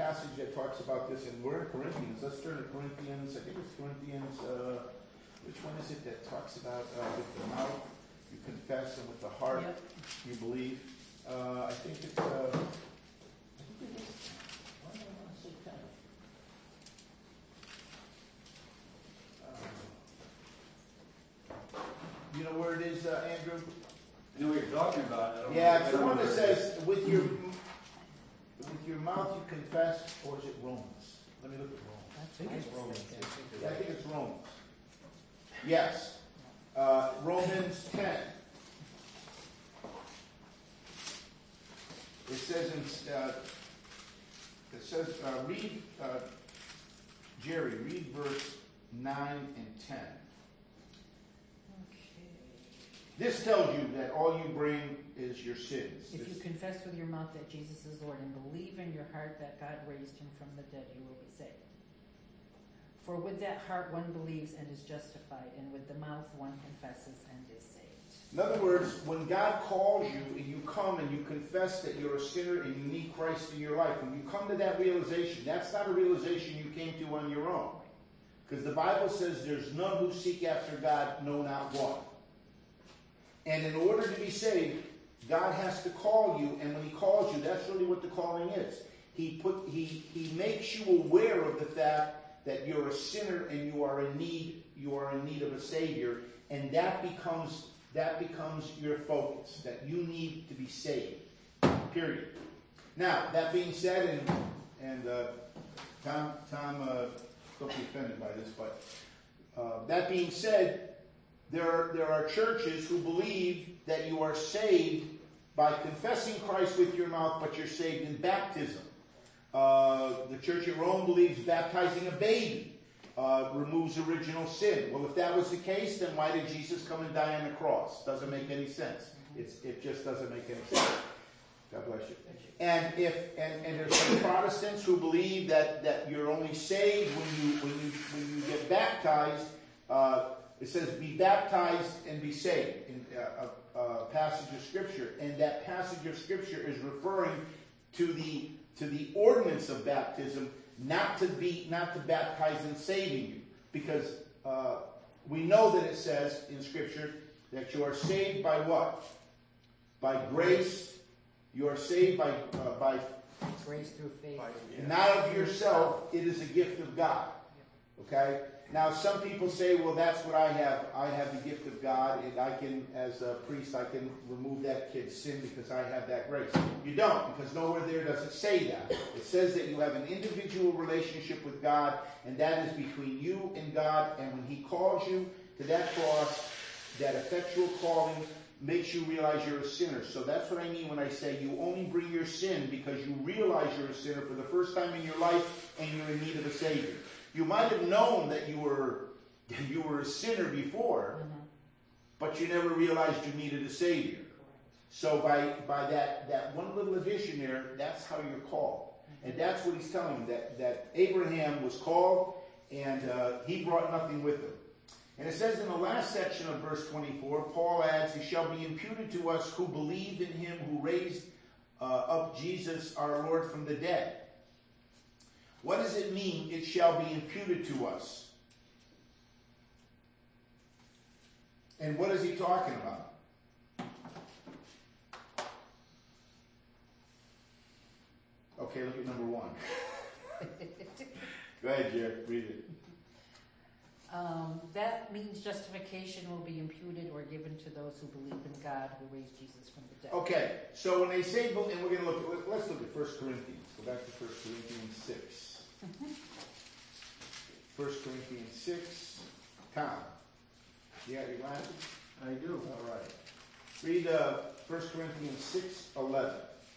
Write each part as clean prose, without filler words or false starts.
passage that talks about this, and we're in Corinthians. Let's turn to Corinthians. I think it's Corinthians. Which one is it that talks about with the mouth you confess and with the heart you believe? I think it's. I think it is. Why do I want to say 10? You know where it is, Andrew? I know what you're talking about. Yeah, it's the one that says with your mouth you confess, or is it Romans? Let me look at Romans. I think it's Romans. Yeah, I think it's Romans. Yes. Romans 10. It says, read, Jerry, read verse 9 and 10. This tells you that all you bring is your sins. If you confess with your mouth that Jesus is Lord and believe in your heart that God raised him from the dead, you will be saved. For with that heart one believes and is justified, and with the mouth one confesses and is saved. In other words, when God calls you and you come and you confess that you're a sinner and you need Christ in your life, when you come to that realization, that's not a realization you came to on your own. Because the Bible says there's none who seek after God, no, not one. And in order to be saved, God has to call you, and when he calls you, that's really what the calling is. He makes you aware of the fact that you're a sinner and you are in need of a Savior, and that becomes your focus, that you need to be saved. Period. Now, that being said, and Tom, don't be offended by this, but that being said, there are churches who believe that you are saved by confessing Christ with your mouth, but you're saved in baptism. The church at Rome believes baptizing a baby removes original sin. Well, if that was the case, then why did Jesus come and die on the cross? Doesn't make any sense. It just doesn't make any sense. God bless you. And there's some Protestants who believe that you're only saved when you get baptized. It says, be baptized and be saved, in a passage of Scripture. And that passage of Scripture is referring to the ordinance of baptism, not to baptize and saving you. Because we know that it says in Scripture that you are saved by what? By grace. You are saved by grace through faith. Not of yourself. It is a gift of God. Okay? Now, some people say, well, that's what I have. I have the gift of God, and I can, as a priest, I can remove that kid's sin because I have that grace. You don't, because nowhere there does it say that. It says that you have an individual relationship with God, and that is between you and God, and when he calls you to that cross, that effectual calling makes you realize you're a sinner. So that's what I mean when I say you only bring your sin because you realize you're a sinner for the first time in your life, and you're in need of a Savior. You might have known that you were a sinner before, but you never realized you needed a Savior. So by that one little addition there, that's how you're called. And that's what he's telling you, that Abraham was called, and he brought nothing with him. And it says in the last section of verse 24, Paul adds, it shall be imputed to us who believe in him who raised up Jesus our Lord from the dead. What does it mean, it shall be imputed to us? And what is he talking about? Okay, look at number 1. Go ahead, Jared, read it. That means justification will be imputed or given to those who believe in God who raised Jesus from the dead. Okay, so when they say, and we're going to let's look at 1 Corinthians. Go back to 1 Corinthians 6. 1 Corinthians 6. Tom, you got your glasses? I do. All right. Read 1 Corinthians 6:11.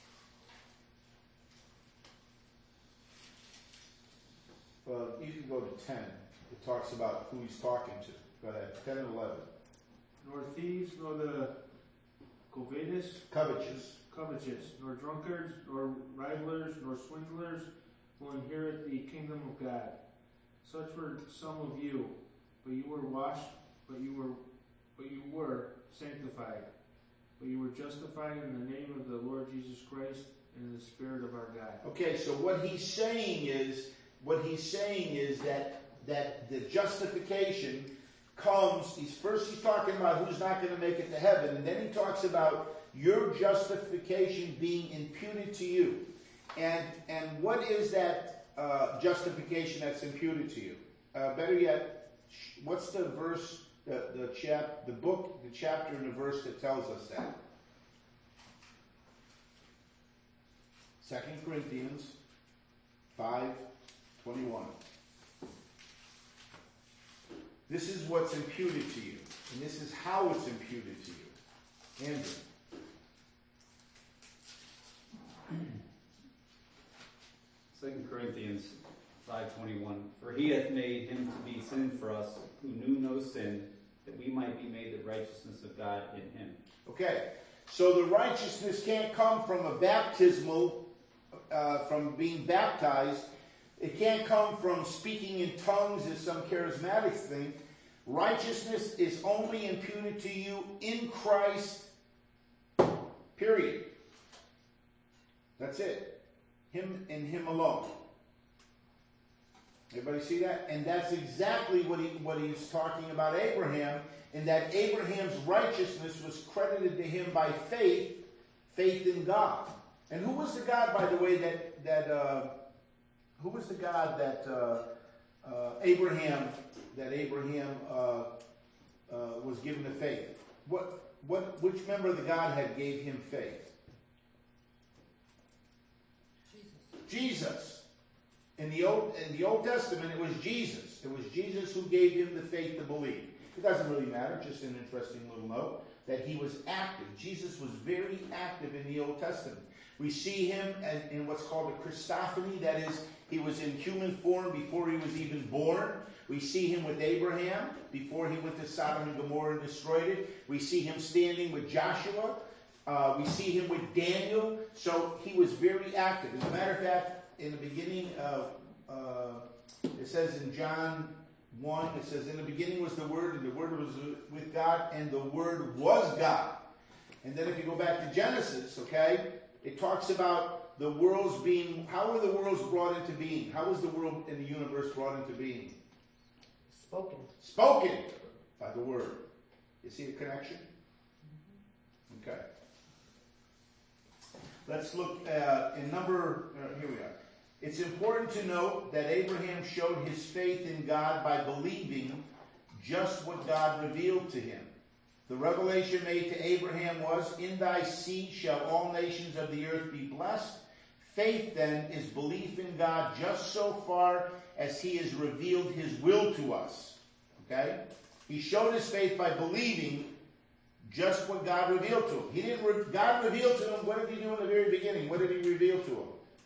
Well, you can go to 10. It talks about who he's talking to. Go ahead. 10 and 11. Nor thieves, nor the covetous, nor drunkards, nor rivalers, nor swindlers will inherit the kingdom of God. Such were some of you, but you were washed, but you were sanctified, but you were justified in the name of the Lord Jesus Christ and in the Spirit of our God. Okay, so what he's saying is that the justification comes, he's talking about who's not going to make it to heaven, and then he talks about your justification being imputed to you. And what is that justification that's imputed to you? Better yet, what's the verse, the chapter and the verse that tells us that? 2 Corinthians 5:21. This is what's imputed to you, and this is how it's imputed to you. Andrew. 2 Corinthians 5:21. For he hath made him to be sin for us, who knew no sin, that we might be made the righteousness of God in him. Okay, so the righteousness can't come from a baptismal, from being baptized. It can't come from speaking in tongues as some charismatics think. Righteousness is only imputed to you in Christ, period. That's it. Him and him alone. Everybody see that? And that's exactly what he's talking about Abraham, in that Abraham's righteousness was credited to him by faith in God. And who was the God, by the way, Abraham was given the faith? Which member of the Godhead gave him faith? Jesus. In the Old Testament, it was Jesus. It was Jesus who gave him the faith to believe. It doesn't really matter, just an interesting little note, that he was active. Jesus was very active in the Old Testament. We see him in what's called a Christophany, that is, he was in human form before he was even born. We see him with Abraham before he went to Sodom and Gomorrah and destroyed it. We see him standing with Joshua. We see him with Daniel. So he was very active. As a matter of fact, in the beginning of, it says in John 1, it says, in the beginning was the Word, and the Word was with God, and the Word was God. And then if you go back to Genesis, okay, it talks about the worlds being, how were the worlds brought into being? How was the world in the universe brought into being? Spoken by the Word. You see the connection? Okay. Let's look at, in number, here we are. It's important to note that Abraham showed his faith in God by believing just what God revealed to him. The revelation made to Abraham was, in thy seed shall all nations of the earth be blessed. Faith, then, is belief in God just so far as he has revealed his will to us. Okay? He showed his faith by believing just what God revealed to him. God revealed to him, what did he do in the very beginning? What did he reveal to him?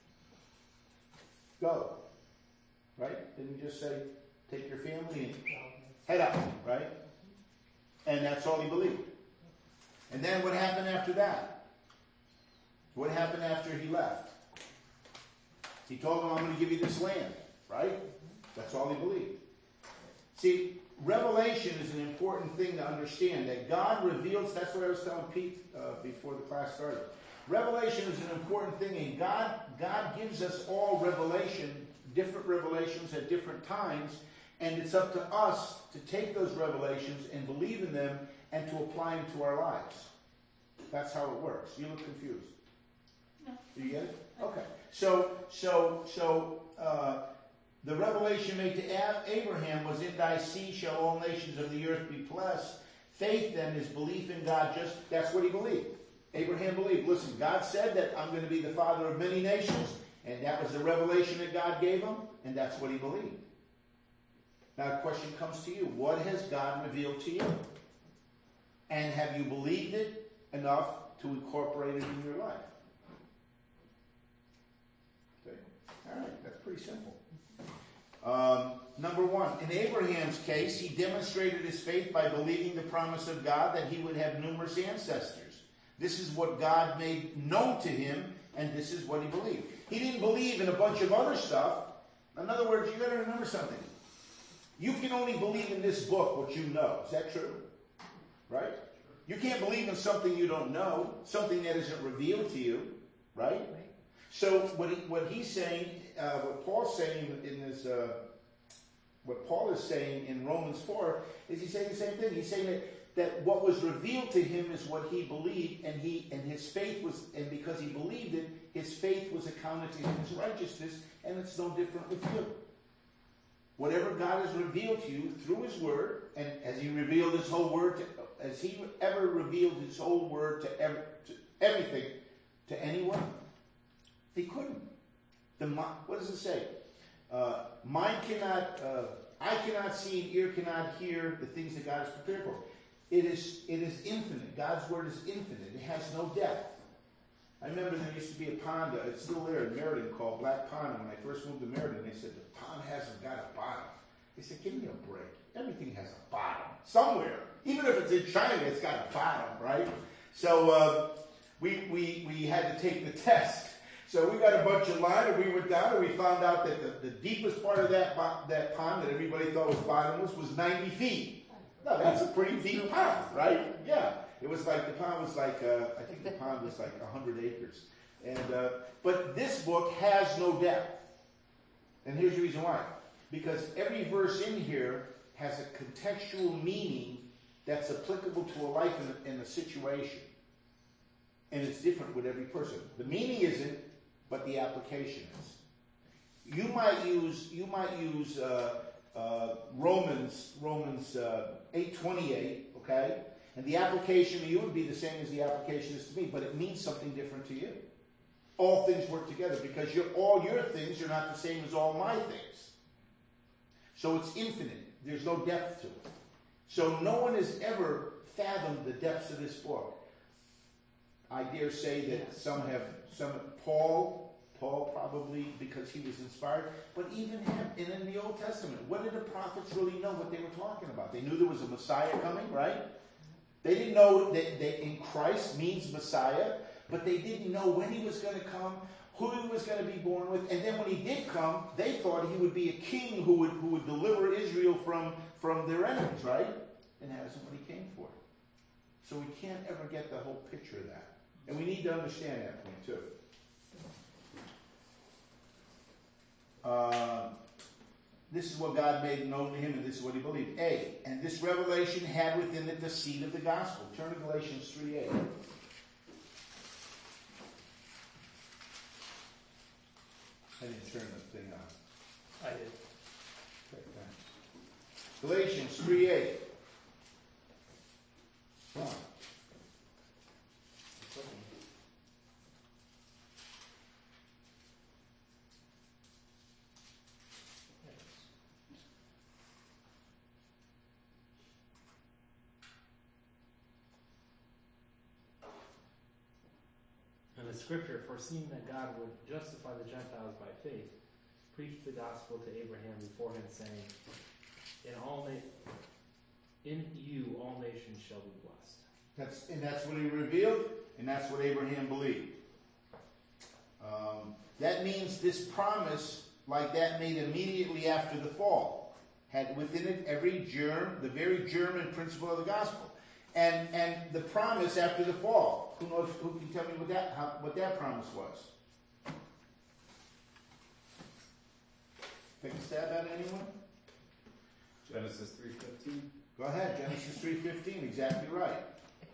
Go. Right? Didn't he just say, take your family and head out, right? And that's all he believed. And then what happened after that? What happened after he left? He told him, I'm going to give you this land, right? That's all he believed. See, revelation is an important thing to understand, that God reveals, that's what I was telling Pete before the class started. Revelation is an important thing, and God gives us all revelation, different revelations at different times, and it's up to us to take those revelations and believe in them and to apply them to our lives. That's how it works. You look confused. No. Do you get it? Okay. So the revelation made to Abraham was, in thy seed shall all nations of the earth be blessed. Faith, then, is belief in God. That's what he believed. Abraham believed. Listen, God said that I'm going to be the father of many nations, and that was the revelation that God gave him, and that's what he believed. Now the question comes to you. What has God revealed to you? And have you believed it enough to incorporate it in your life? Okay. All right. That's pretty simple. Number one, in Abraham's case, he demonstrated his faith by believing the promise of God that he would have numerous ancestors. This is what God made known to him, and this is what he believed. He didn't believe in a bunch of other stuff. In other words, you've got to remember something. You can only believe in this book what you know. Is that true? Right? You can't believe in something you don't know, something that isn't revealed to you. Right? So what he's saying, what Paul's saying in this, what Paul is saying in Romans 4 is he's saying the same thing. He's saying that what was revealed to him is what he believed, and his faith was, and because he believed it, his faith was accounted to him as righteousness, and it's no different with you. Whatever God has revealed to you through His Word, and as He revealed His whole Word, as He ever revealed His whole Word to everything to anyone, He couldn't. What does it say? Mind cannot, eye cannot see, and ear cannot hear the things that God has prepared for. It is infinite. God's Word is infinite. It has no depth. I remember there used to be a pond, it's still there in Meriden, called Black Pond. And when I first moved to Meriden, they said, the pond hasn't got a bottom. They said, give me a break. Everything has a bottom. Somewhere. Even if it's in China, it's got a bottom, right? So we had to take the test. So we got a bunch of line, and we went down, and we found out that the deepest part of that pond that everybody thought was bottomless was 90 feet. No, that's a pretty deep pond, right? Yeah. It was like, the pond was like, I think the pond was like 100 acres. And but this book has no depth. And here's the reason why. Because every verse in here has a contextual meaning that's applicable to a life in a situation. And it's different with every person. The meaning isn't, but the application is. You might use Romans 8:28, okay? And the application to you would be the same as the application is to me, but it means something different to you. All things work together because all your things are not the same as all my things. So it's infinite. There's no depth to it. So no one has ever fathomed the depths of this book. I dare say that Paul probably, because he was inspired, but even him, and in the Old Testament, what did the prophets really know what they were talking about? They knew there was a Messiah coming, right? They didn't know that in Christ means Messiah, but they didn't know when he was going to come, who he was going to be born with, and then when he did come, they thought he would be a king who would deliver Israel from their enemies, right? And that isn't what he came for. So we can't ever get the whole picture of that. And we need to understand that point too. This is what God made known to him, and this is what he believed. A, and this revelation had within it the seed of the gospel. Turn to Galatians 3:8. I didn't turn the thing on. I did. Okay, thanks. Galatians 3:8. Wow. And the scripture, foreseeing that God would justify the Gentiles by faith, preached the gospel to Abraham beforehand, saying, In you all nations shall be blessed. That's what he revealed, and that's what Abraham believed. That means this promise, like that made immediately after the fall, had within it every germ, the very germ and principle of the gospel. And the promise after the fall. Who can tell me what that promise was? Take a stab at it, anyone? Genesis 3:15. Go ahead, Genesis 3:15, exactly right.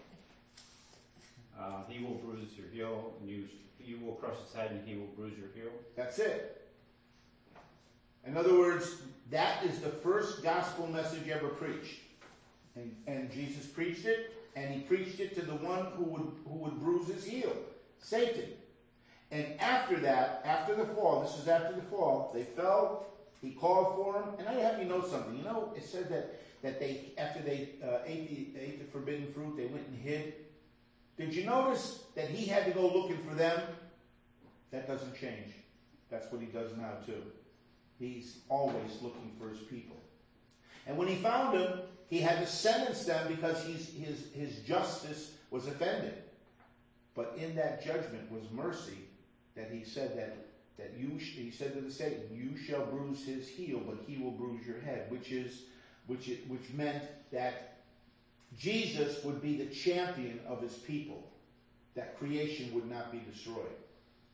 He will bruise your heel, and you will crush his head, and he will bruise your heel. That's it. In other words, that is the first gospel message ever preached. And Jesus preached it, and he preached it to the one who would bruise his heel, Satan. And after that, after the fall, this is after the fall, they fell, he called for them, and I have you know something. You know, it said that they, after they ate the forbidden fruit, they went and hid. Did you notice that he had to go looking for them? That doesn't change. That's what he does now too. He's always looking for his people. And when he found them, he had to sentence them because his justice was offended. But in that judgment was mercy, that he said he said to the Satan, you shall bruise his heel, but he will bruise your head, which meant that Jesus would be the champion of his people, that creation would not be destroyed.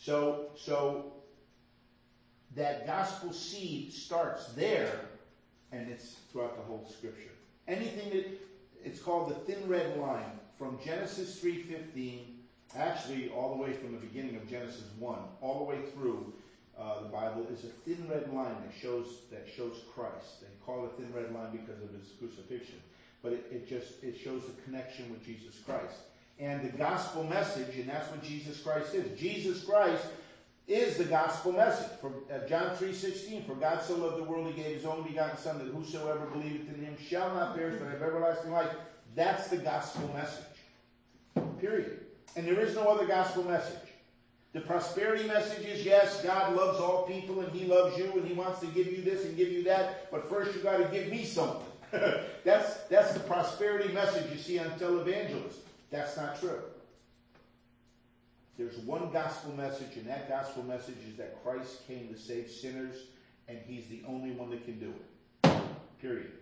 So that gospel seed starts there, and it's throughout the whole scripture. Anything that, it's called the thin red line from Genesis 3:15, actually all the way from the beginning of Genesis 1, all the way through the Bible is a thin red line that shows Christ. They call it thin red line because of his crucifixion, but it shows the connection with Jesus Christ. And the gospel message, and that's what Jesus Christ is. Jesus Christ is the gospel message. For John 3:16, for God so loved the world, he gave his only begotten Son, that whosoever believeth in him shall not perish, but have everlasting life. That's the gospel message. Period. And there is no other gospel message. The prosperity message is, yes, God loves all people, and he loves you, and he wants to give you this and give you that, but first you got to give me something. That's the prosperity message you see on televangelists. That's not true. There's one gospel message, and that gospel message is that Christ came to save sinners, and he's the only one that can do it. Period.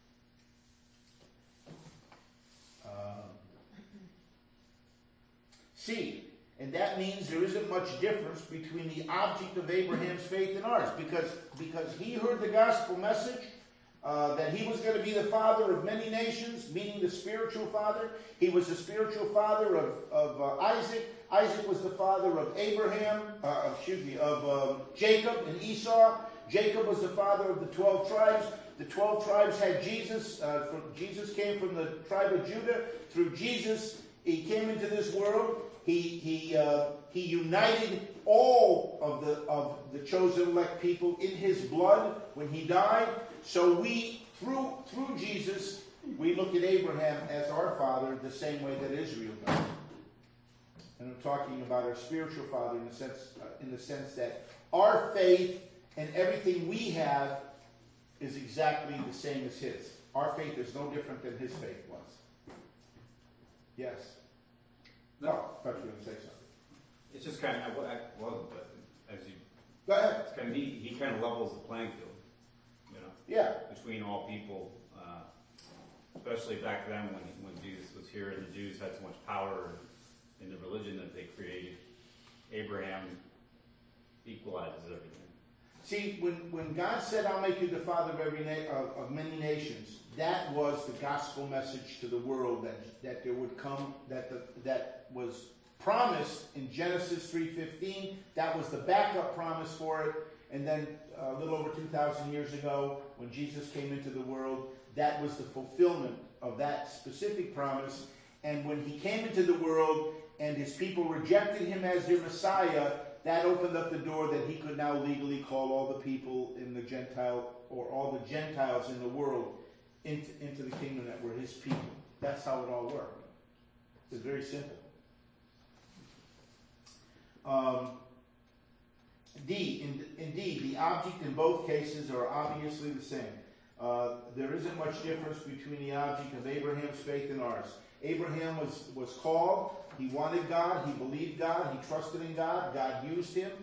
See, and that means there isn't much difference between the object of Abraham's faith and ours, because he heard the gospel message that he was going to be the father of many nations, meaning the spiritual father. He was the spiritual father of Isaac. Isaac was the father of Jacob and Esau. Jacob was the father of the 12 tribes. The 12 tribes had Jesus. Jesus came from the tribe of Judah. Through Jesus, he came into this world. He united all of the chosen elect people in his blood when he died. So we, through Jesus, we look at Abraham as our father the same way that Israel does. And I'm talking about our spiritual father in the sense that our faith and everything we have is exactly the same as his. Our faith is no different than his faith was. Yes. No, I thought you were going to say something. It's just kind of, I wasn't, but as you, go ahead. It's kind of, he kind of levels the playing field, Yeah. between all people, especially back then when Jesus was here and the Jews had so much power in the religion that they created. Abraham equalizes everything. See, when God said, "I'll make you the father of many nations," that was the gospel message to the world that there would come, that was promised in Genesis 3:15. That was the backup promise for it. And then a little over 2,000 years ago, when Jesus came into the world, that was the fulfillment of that specific promise. And when he came into the world and his people rejected him as their Messiah, that opened up the door that he could now legally call all the people in the Gentile, or all the Gentiles in the world into the kingdom that were his people. That's how it all worked. It's very simple. Indeed, the object in both cases are obviously the same. There isn't much difference between the object of Abraham's faith and ours. Abraham was called. He wanted God. He believed God. He trusted in God. God used him.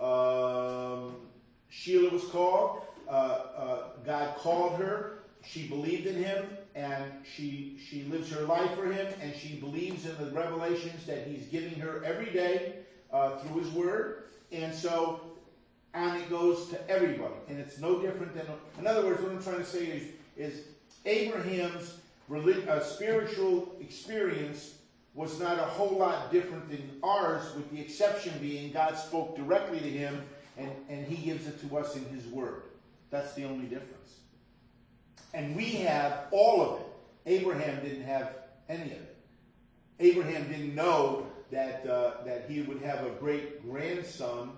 Sheila was called. God called her. She believed in him, and she lives her life for him, and she believes in the revelations that he's giving her every day through his word. And so on it goes to everybody. And it's no different than, in other words, what I'm trying to say is Abraham's spiritual experience was not a whole lot different than ours, with the exception being God spoke directly to him, and he gives it to us in his word. That's the only difference. And we have all of it. Abraham didn't have any of it. Abraham didn't know that he would have a great grandson,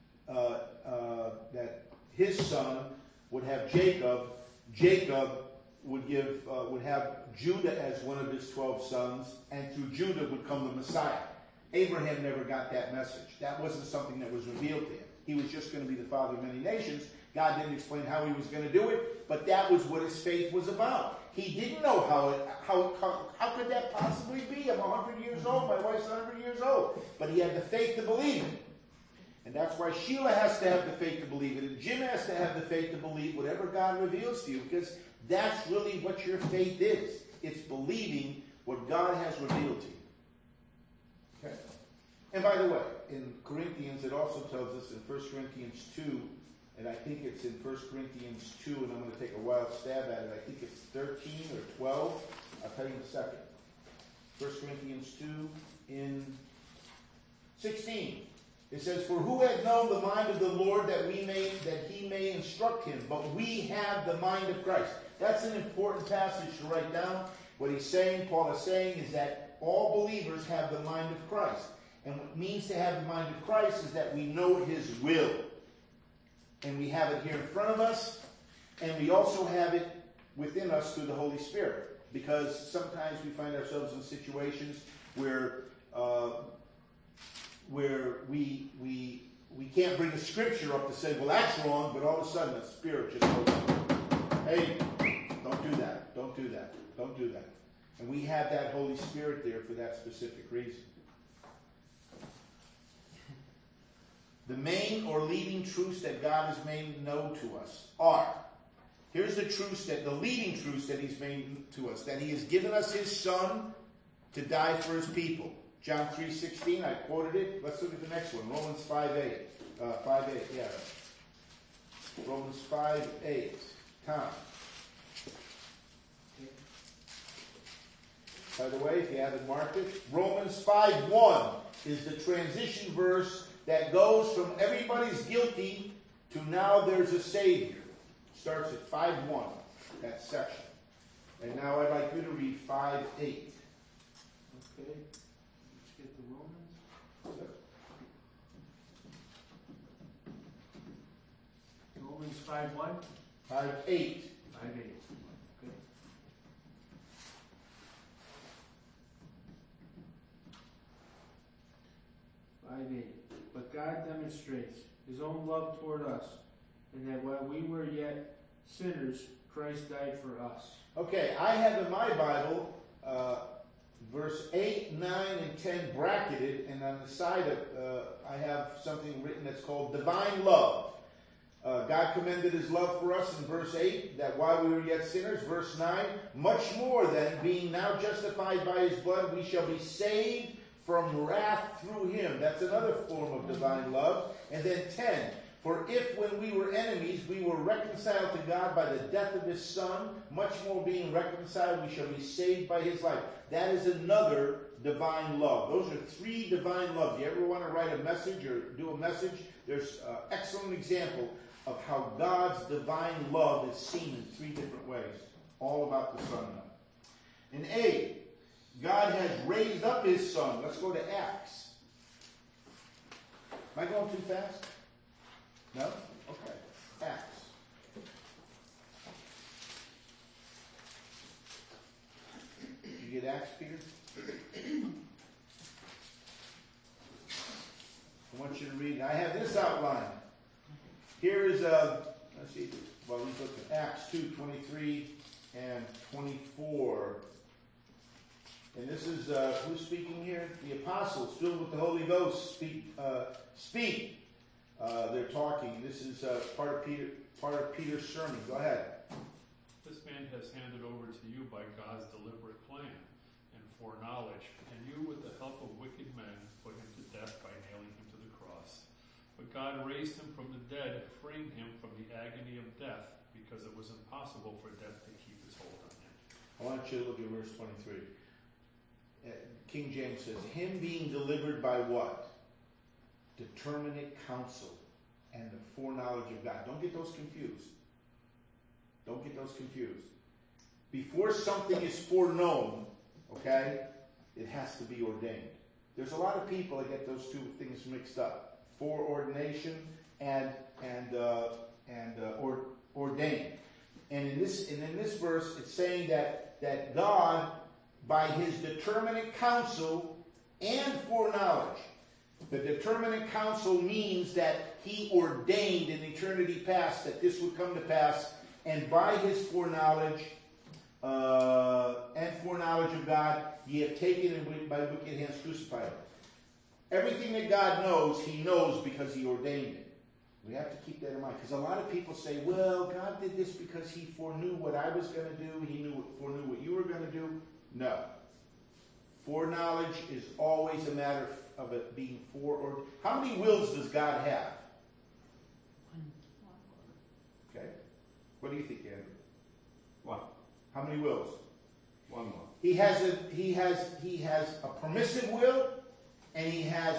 that his son would have Jacob. Jacob would have Judah as one of his 12 sons, and through Judah would come the Messiah. Abraham never got that message. That wasn't something that was revealed to him. He was just going to be the father of many nations. God didn't explain how he was going to do it, but that was what his faith was about. He didn't know how could that possibly be? I'm 100 years old. My wife's 100 years old. But he had the faith to believe it. And that's why Sheila has to have the faith to believe it. And Jim has to have the faith to believe whatever God reveals to you, because that's really what your faith is. It's believing what God has revealed to you. Okay? And by the way, in Corinthians, it also tells us in 1 Corinthians 2, and I think it's in 1 Corinthians 2, and I'm going to take a wild stab at it. I think it's 13 or 12. I'll tell you in a second. 1 Corinthians 2 in 16. It says, "For who had known the mind of the Lord that he may instruct him? But we have the mind of Christ." That's an important passage to write down. What he's saying, Paul is saying, is that all believers have the mind of Christ. And what it means to have the mind of Christ is that we know his will. And we have it here in front of us, and we also have it within us through the Holy Spirit. Because sometimes we find ourselves in situations where we can't bring a scripture up to say, well, that's wrong, but all of a sudden the Spirit just goes, hey, don't do that, don't do that, don't do that. And we have that Holy Spirit there for that specific reason. The main or leading truths that God has made known to us are, here's the leading truths that he's made to us, that he has given us his Son to die for his people. John 3:16, I quoted it. Let's look at the next one. Romans 5:8. 5:8, yeah. Romans 5:8. Tom. By the way, if you haven't marked it, Romans 5:1 is the transition verse that goes from everybody's guilty to now there's a Savior. Starts at 5:1, that section. And now I'd like you to read 5:8. Okay. Let's get the Romans. Romans 5:1? 5:8. 5:8. Okay. But God demonstrates his own love toward us, and that while we were yet sinners, Christ died for us. Okay, I have in my Bible verse 8, 9, and 10 bracketed, and on the side of I have something written that's called divine love. God commended his love for us in verse 8, that while we were yet sinners, verse 9, much more then, being now justified by his blood, we shall be saved from wrath through him. That's another form of divine love. And then 10, for if when we were enemies, we were reconciled to God by the death of his Son, much more being reconciled, we shall be saved by his life. That is another divine love. Those are three divine loves. You ever want to write a message or do a message? There's an excellent example of how God's divine love is seen in three different ways. All about the Son now. And A, God has raised up his Son. Let's go to Acts. Am I going too fast? No? Okay. Acts. Did you get Acts, Peter? I want you to read it. I have this outline. Here is let's see, well, we look at Acts 2, 23 and 24. And this is, who's speaking here? The apostles, filled with the Holy Ghost, speak. They're talking. This is part of Peter's sermon. Go ahead. This man has handed over to you by God's deliberate plan and foreknowledge, and you, with the help of wicked men, put him to death by nailing him to the cross. But God raised him from the dead, freeing him from the agony of death, because it was impossible for death to keep its hold on him. I want you to look at verse 23. King James says, him being delivered by what? Determinate counsel and the foreknowledge of God. Don't get those confused. Don't get those confused. Before something is foreknown, okay, it has to be ordained. There's a lot of people that get those two things mixed up. Foreordination and ordained. And in this verse, it's saying that God, by his determinate counsel and foreknowledge. The determinate counsel means that he ordained in eternity past that this would come to pass, and by his foreknowledge and foreknowledge of God, ye have taken and by wicked hands crucified him. Everything that God knows, he knows because he ordained it. We have to keep that in mind, because a lot of people say, well, God did this because he foreknew what I was going to do, he foreknew what you were going to do. No. Foreknowledge is always a matter of it being for, or how many wills does God have? Okay. What do you think, Andrew? One. How many wills? One. He has a permissive will, and he has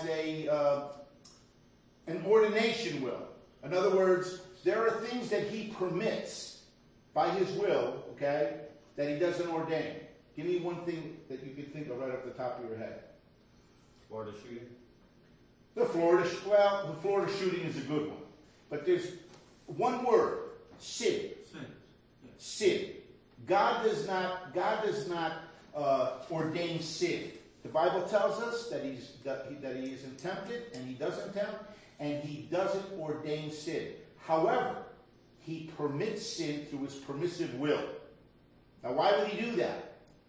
an ordination will. In other words, there are things that he permits by his will, okay, that he doesn't ordain. Give me one thing that you can think of right off the top of your head. Florida shooting. The Florida shooting is a good one. But there's one word, sin. Sin. Sin. God does not ordain sin. The Bible tells us that he isn't tempted, and he doesn't tempt, and he doesn't ordain sin. However, he permits sin through his permissive will. Now, why would he do that?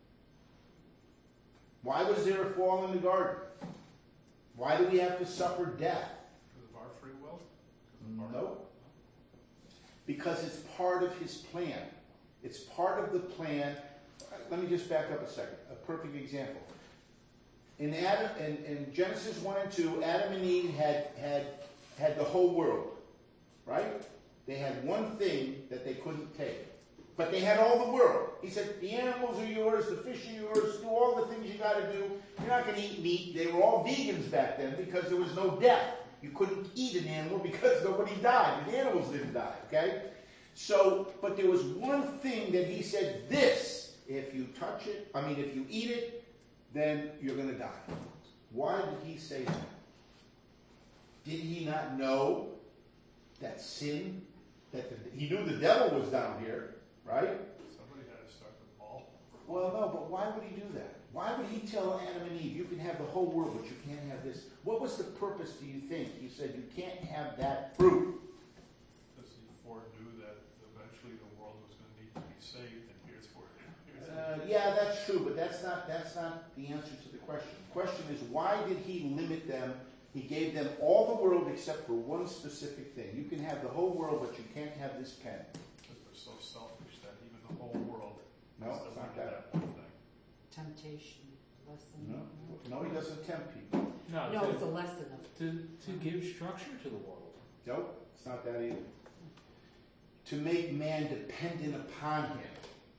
Why was there a fall in the garden? Why do we have to suffer death? Because of our free will? No. Because it's part of his plan. It's part of the plan. Let me just back up a second. A perfect example. In Genesis 1 and 2, Adam and Eve had the whole world. Right? They had one thing that they couldn't take. But they had all the world. He said, the animals are yours, the fish are yours, do all the things you got to do. You're not going to eat meat. They were all vegans back then because there was no death. You couldn't eat an animal because nobody died. The animals didn't die, okay? So, but there was one thing that he said, this, if you eat it, then you're going to die. Why did he say that? Did he not know that sin, he knew the devil was down here, right? Somebody had to start the ball. Well, no, but why would he do that? Why would he tell Adam and Eve, you can have the whole world, but you can't have this? What was the purpose, do you think? He said, you can't have that fruit. Because he foreknew that eventually the world was going to need to be saved, and here's where Yeah, that's true, but that's not the answer to the question. The question is, why did he limit them? He gave them all the world except for one specific thing. You can have the whole world, but you can't have this pen. Because they're so selfish that even the whole world No, is it's not that that. one thing. Temptation lesson. No, he doesn't tempt people. No, it's a lesson of to give structure to the world. Nope, it's not that either. To make man dependent upon him.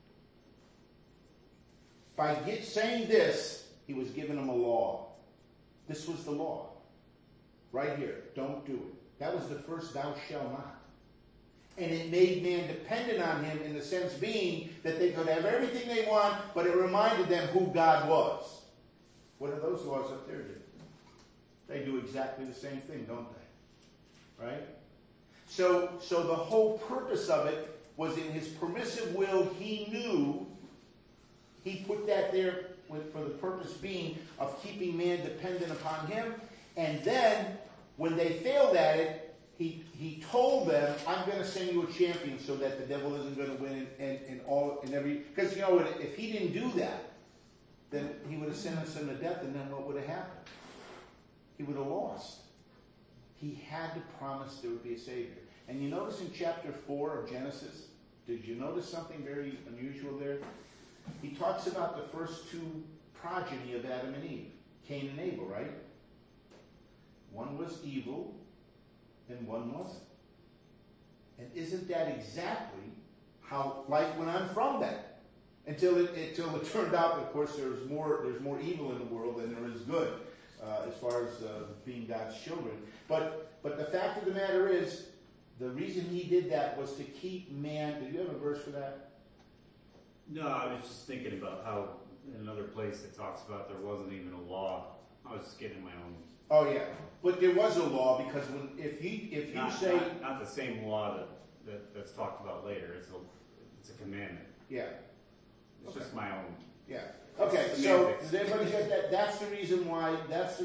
By saying this, he was giving him a law. This was the law. Right here. Don't do it. That was the first thou shalt not. And it made man dependent on him in the sense being that they could have everything they want, but it reminded them who God was. What do those laws up there do? They do exactly the same thing, don't they? Right? So the whole purpose of it was in his permissive will. He knew he put that there for the purpose being of keeping man dependent upon him. And then, when they failed at it, he told them, I'm going to send you a champion so that the devil isn't going to win in every... Because, if he didn't do that, then he would have sent us into death, and then what would have happened? He would have lost. He had to promise there would be a Savior. And you notice in chapter 4 of Genesis, did you notice something very unusual there? He talks about the first two progeny of Adam and Eve, Cain and Abel, right? One was evil, and one wasn't. And isn't that exactly how life went on from that? Until it turned out, of course, there's more evil in the world than there is good, as far as being God's children. But the fact of the matter is, the reason he did that was to keep man. Do you have a verse for that? No, I was just thinking about how in another place it talks about there wasn't even a law. I was just getting my own. Oh yeah, but there was a law because if you say not the same law that's talked about later. It's a commandment. Yeah. It's just my own. Yeah. Okay. So does everybody get that? That's the reason why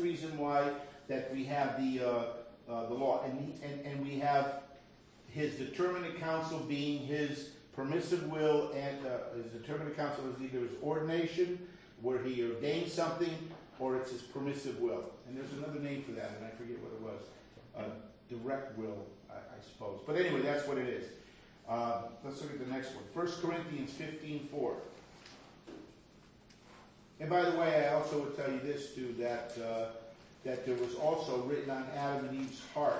that we have the law, and we have his determinate counsel being his permissive will, and his determinate counsel is either his ordination, where he ordains something, or it's his permissive will. And there's another name for that, and I forget what it was. Direct will, I suppose. But anyway, that's what it is. Let's look at the next one. 1 Corinthians 15:4. And by the way, I also would tell you this too, that that there was also written on Adam and Eve's heart,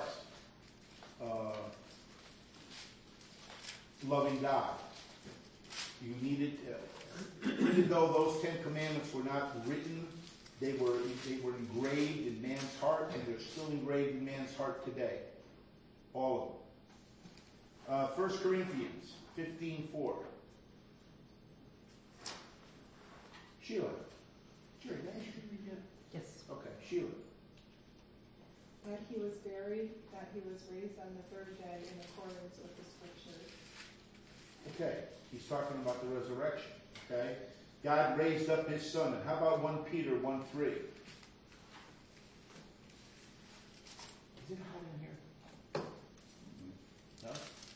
loving God. You needed, even though those 10 commandments were not written, they were engraved in man's heart, and they're still engraved in man's heart today. All of them. 1 Corinthians 15:4. Sheila. Jerry, did I ask you to read that? Yes. Okay, Sheila. That he was buried, that he was raised on the third day in accordance with the scriptures. Okay, he's talking about the resurrection. Okay, God raised up his son. And how about 1 Peter 1:3? Is it hot in here? No?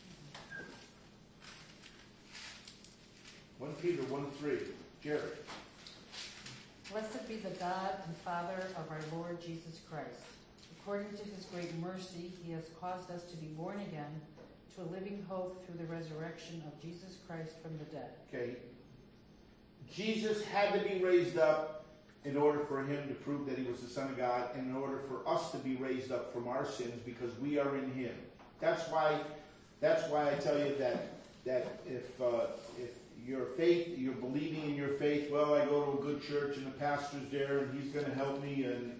1 Peter 1:3. Jerry. Blessed be the God and Father of our Lord Jesus Christ. According to his great mercy, he has caused us to be born again to a living hope through the resurrection of Jesus Christ from the dead. Okay. Jesus had to be raised up in order for him to prove that he was the Son of God, and in order for us to be raised up from our sins because we are in him. That's why I tell you that if your faith, you're believing in your faith, well, I go to a good church and the pastor's there and he's going to help me and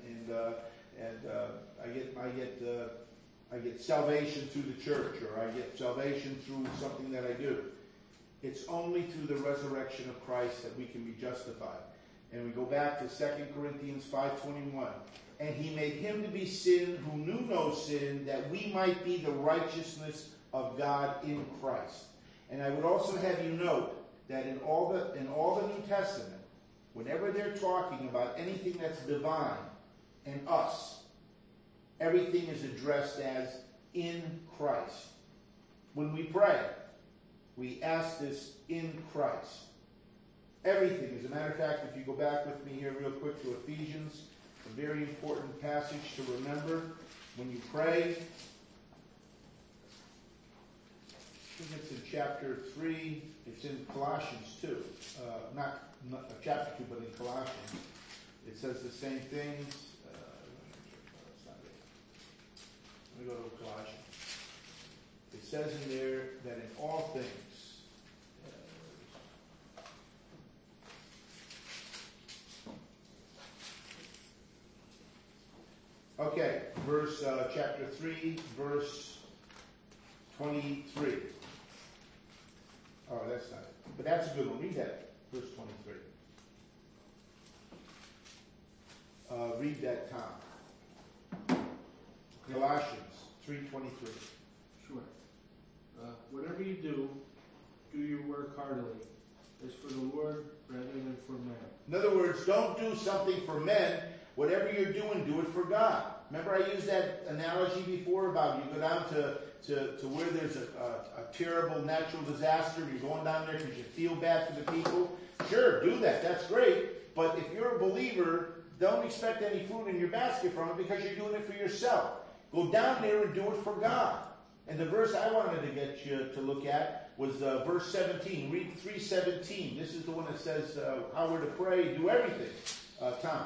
I get salvation through the church, or I get salvation through something that I do. It's only through the resurrection of Christ that we can be justified. And we go back to 2 Corinthians 5:21. And he made him to be sin who knew no sin, that we might be the righteousness of God in Christ. And I would also have you note that in all the New Testament, whenever they're talking about anything that's divine and us, everything is addressed as in Christ. When we pray, we ask this in Christ. Everything. As a matter of fact, if you go back with me here real quick to Ephesians, a very important passage to remember when you pray. I think it's in chapter 3. It's in Colossians 2. Not chapter 2, but in Colossians. It says the same things. Let me go to Colossians. It says in there that in all things, okay, chapter 3, verse 23. Oh, that's not it. But that's a good one. Read that, verse 23. Read that, Tom. Colossians 3:23. Sure. Whatever you do your work heartily, as for the Lord rather than for men. In other words, don't do something for men. Whatever you're doing, do it for God. Remember I used that analogy before about you go down to where there's a terrible natural disaster. You're going down there because you feel bad for the people. Sure, do that. That's great. But if you're a believer, don't expect any food in your basket from it because you're doing it for yourself. Go down there and do it for God. And the verse I wanted to get you to look at was verse 17. Read 3:17. This is the one that says how we're to pray, do everything. Tom.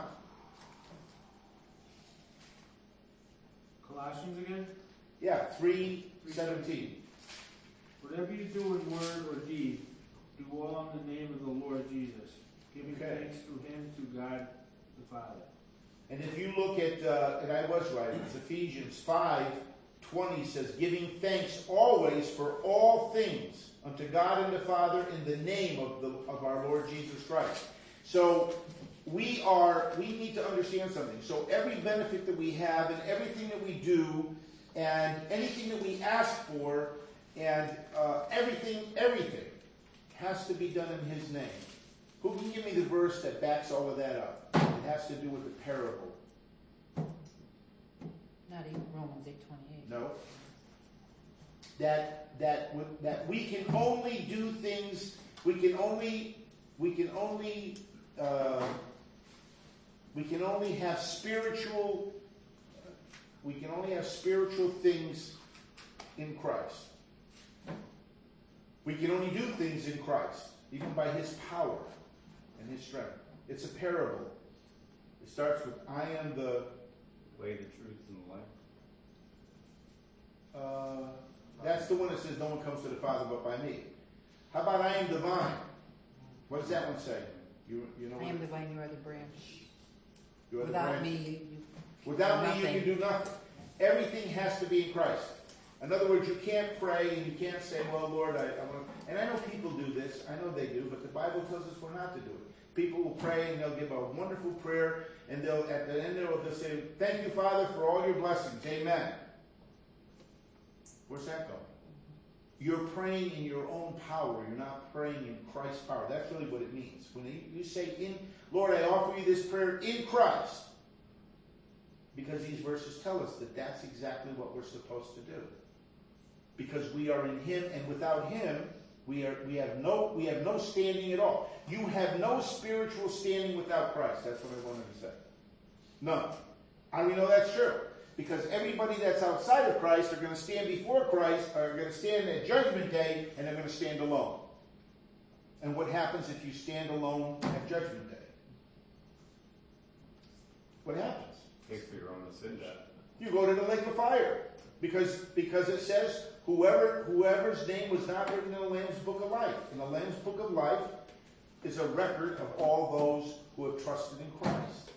Colossians again? Yeah, 3:17. Whatever you do in word or deed, do all in the name of the Lord Jesus, giving thanks through him to God the Father. And if you look at, and I was right, it's Ephesians 5:20 says, giving thanks always for all things unto God and the Father in the name of our Lord Jesus Christ. So we need to understand something. So every benefit that we have and everything that we do and anything that we ask for and everything has to be done in his name. Who can give me the verse that backs all of that up? It has to do with the parable. Not even Romans 8:28. No. That we can only do things. We can only have spiritual. We can only have spiritual things in Christ. We can only do things in Christ, even by his power and his strength. It's a parable. It starts with, I am the way, the truth, and the life. That's the one that says no one comes to the Father but by me. How about I am the vine? What does that one say? You know I what? am the vine, you are the branch. You are the Without branch. me, Without me, nothing. you can do nothing. Everything has to be in Christ. In other words, you can't pray and you can't say, well, Lord, I want to... And I know people do this. I know they do, but the Bible tells us we're not to do it. People will pray and they'll give a wonderful prayer, and they'll at the end they'll say, thank you, Father, for all your blessings. Amen. Where's that going? You're praying in your own power. You're not praying in Christ's power. That's really what it means. When you say, Lord, I offer you this prayer in Christ, because these verses tell us that that's exactly what we're supposed to do. Because we are in Him, and without Him, we have no standing at all. You have no spiritual standing without Christ. That's what I wanted to say. None. How do we know that's true? Because everybody that's outside of Christ are going to stand before Christ, are going to stand at Judgment Day, and they're going to stand alone. And what happens if you stand alone at Judgment Day? What happens? Pay for your own sin debt. You go to the lake of fire. Because it says, whoever's name was not written in the Lamb's Book of Life. And the Lamb's Book of Life is a record of all those who have trusted in Christ.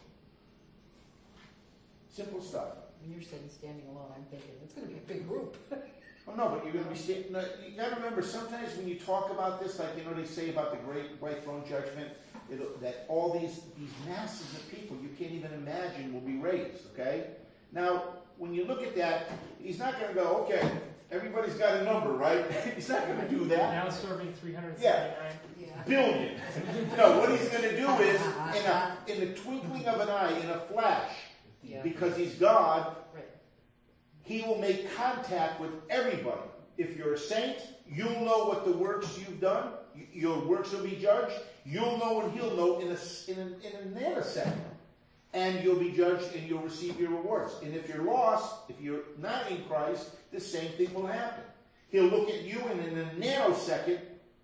Simple stuff. when you're saying standing alone, I'm thinking it's going to be a big group. Oh no, but you're going to be standing. No, you got to remember. Sometimes when you talk about this, like they say about the great white throne judgment, that all these masses of people you can't even imagine will be raised. Okay. Now, when you look at that, he's not going to go, okay, everybody's got a number, right? He's not going to do that. Now serving 379 billion. No, what he's going to do is, in the twinkling of an eye, in a flash, because he's God, he will make contact with everybody. If you're a saint, you'll know what the works you've done. Your works will be judged. You'll know and he'll know in a nanosecond. And you'll be judged and you'll receive your rewards. And if you're lost, if you're not in Christ, the same thing will happen. He'll look at you and in a nanosecond,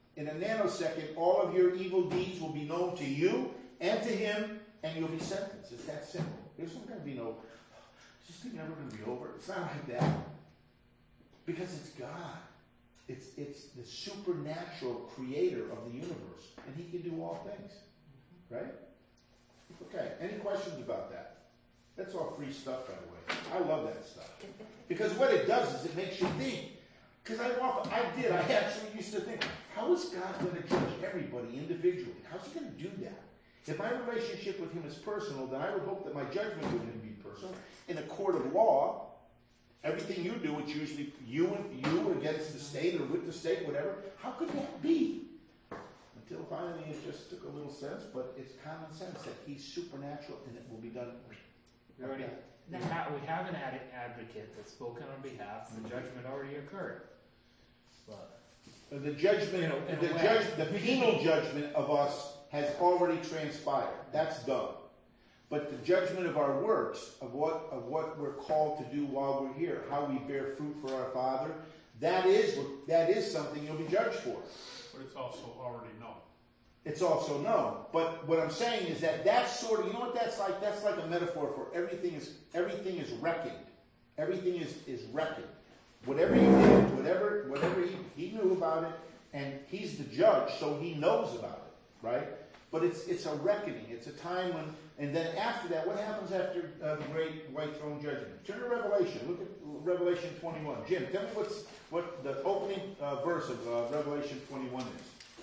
all of your evil deeds will be known to you and to him, and you'll be sentenced. It's that simple. There's not going to be no, is this thing never going to be over? It's not like that. Because it's God. It's the supernatural creator of the universe. And he can do all things. Right? Okay, any questions about that? That's all free stuff, by the way. I love that stuff. Because what it does is it makes you think. Because I actually used to think, how is God going to judge everybody individually? How's he going to do that? If my relationship with him is personal, then I would hope that my judgment with him be personal. In a court of law, everything you do, it's usually you against the state or with the state, whatever. How could that be? Until finally it just took a little sense, but it's common sense that he's supernatural and it will be done. We have an advocate that's spoken on behalf. The judgment already occurred. But The judgment, the penal judgment of us has already transpired. That's done. But the judgment of our works, of what we're called to do while we're here, how we bear fruit for our Father, that is something you'll be judged for. But it's also already known. It's also known. But what I'm saying is that's sort of, you know what that's like? That's like a metaphor for everything is reckoned. Everything is reckoned. Whatever you did, whatever he knew about it, and he's the judge, so he knows about it, right? But it's a reckoning. It's a time when, and then after that, what happens after the great white throne judgment? Turn to Revelation. Look at Revelation 21. Jim, tell me what the opening verse of Revelation 21 is.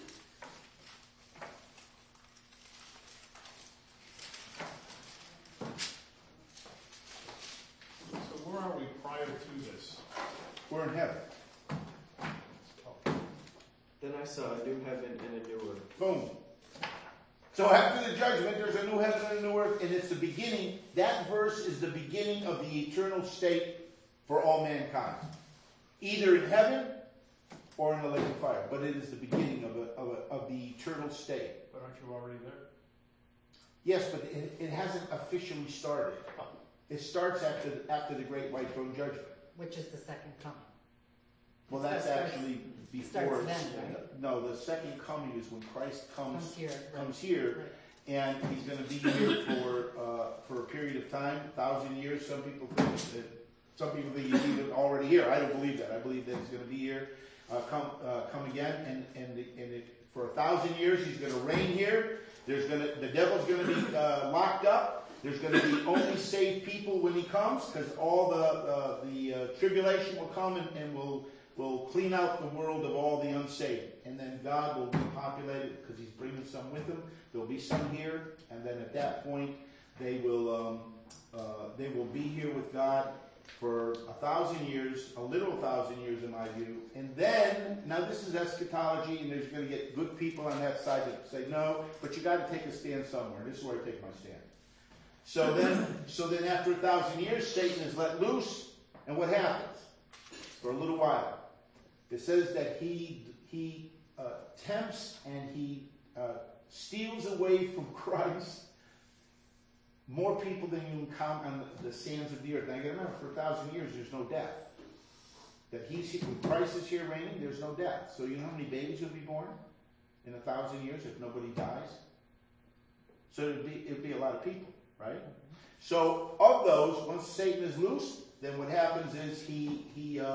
So where are we prior to this? We're in heaven. Then I saw a new heaven and a new earth. Boom. So after the judgment, there's a new heaven and a new earth, and it's the beginning. That verse is the beginning of the eternal state for all mankind. Either in heaven or in the lake of fire. But it is the beginning of the eternal state. But aren't you already there? Yes, but it hasn't officially started. It starts after the great white throne judgment. Which is the second coming. Well, that's actually before. Starts then, right? No, the second coming is when Christ comes here. here, and he's going to be here for a period of time, 1,000 years. Some people think he's even already here. I don't believe that. I believe that he's going to be here, come again, and for 1,000 years he's going to reign here. The devil's going to be locked up. There's going to be only saved people when he comes, because all the tribulation will come and will clean out the world of all the unsaved. And then God will repopulate it because he's bringing some with him. There'll be some here, and then at that point they will be here with God for 1,000 years, a little 1,000 years in my view. And then, now this is eschatology, and there's going to get good people on that side that say no, but you got to take a stand somewhere. This is where I take my stand. So then after 1,000 years, Satan is let loose, and what happens? For a little while, it says that he tempts and he steals away from Christ more people than you can count on the sands of the earth. Now you got to remember, for 1,000 years, there's no death. That when Christ is here reigning, there's no death. So you know how many babies will be born in 1,000 years if nobody dies? So it'd be a lot of people. Right? So of those, once Satan is loose, then what happens is he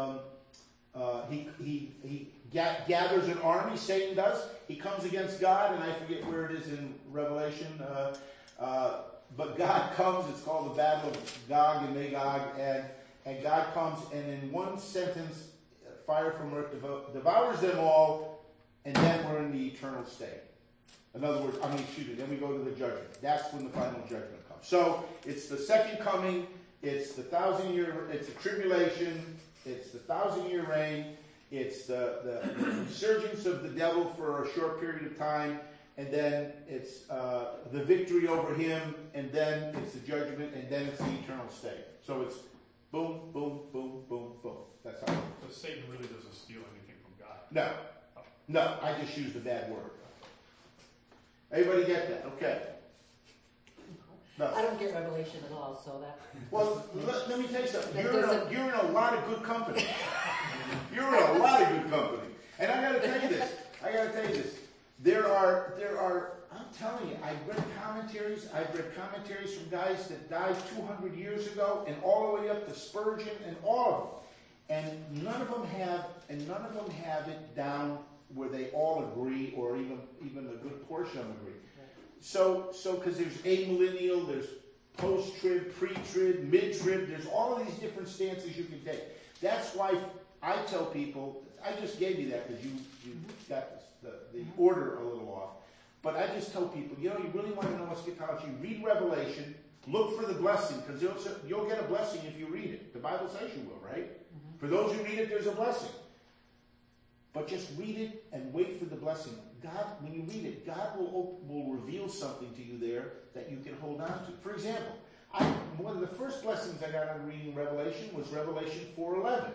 gathers an army. Satan does. He comes against God, and I forget where it is in Revelation. But God comes. It's called the Battle of Gog and Magog, and God comes, and in one sentence, fire from earth devours them all, and then we're in the eternal state. In other words, then we go to the judgment. That's when the final judgment comes. So it's the second coming, it's the 1,000-year, it's the tribulation, it's the 1,000-year reign, it's the resurgence of the devil for a short period of time, and then it's the victory over him, and then it's the judgment, and then it's the eternal state. So it's boom, boom, boom, boom, boom. That's how it is. So Satan really doesn't steal anything from God. No, I just used a bad word. Everybody get that? Okay. No. I don't get Revelation at all, so that... Well, let me tell you something. You're in a lot of good company. You're in a lot of good company. And I got to tell you this. There are, I'm telling you, I've read commentaries from guys that died 200 years ago, and all the way up to Spurgeon, and all of them. And none of them have it down where they all agree, or even a good portion of them agree. So because there's amillennial, there's post-trib, pre-trib, mid-trib, there's all of these different stances you can take. That's why I tell people, I just gave you that because you got the order a little off. But I just tell people, you really want to know eschatology, read Revelation, look for the blessing, because you'll get a blessing if you read it. The Bible says you will, right? Mm-hmm. For those who read it, there's a blessing. But just read it and wait for the blessing. God, when you read it, God will reveal something to you there that you can hold on to. For example, one of the first blessings I got on reading Revelation was Revelation 4:11.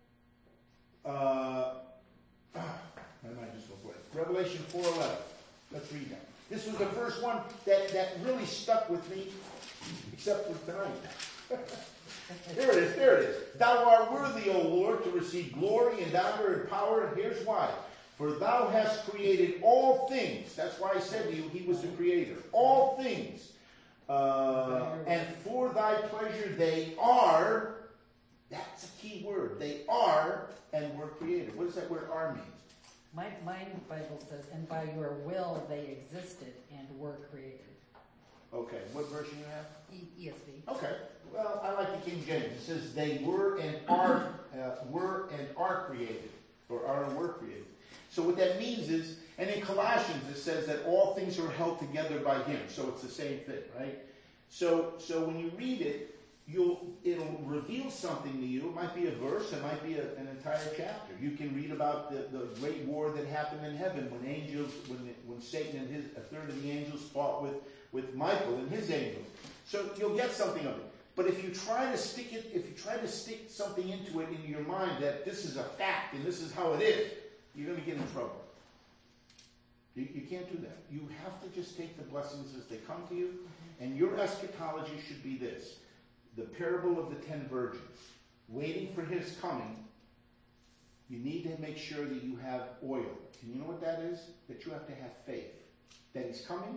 My mind just went blank. Revelation 4:11. Let's read that. This was the first one that really stuck with me, except for tonight. There it is. Thou art worthy, O Lord, to receive glory and honor and power. And here's why. For thou hast created all things. That's why I said to you, he was the creator. All things. And for thy pleasure they are. That's a key word. They are and were created. What does that word "are" mean? My Bible says, and by your will they existed and were created. Okay. What version you have? ESV. Okay. Well, I like the King James. It says they were and are created, or are and were created. So what that means is, and in Colossians it says that all things are held together by him. So it's the same thing, right? So when you read it, it'll reveal something to you. It might be a verse. It might be an entire chapter. You can read about the great war that happened in heaven when Satan and a third of the angels fought with Michael and his angels. So you'll get something of it. But if you try to stick something into it in your mind that this is a fact and this is how it is, you're going to get in trouble. You can't do that. You have to just take the blessings as they come to you. And your eschatology should be this. The parable of the 10 virgins. Waiting for his coming, you need to make sure that you have oil. And you know what that is? That you have to have faith. That he's coming,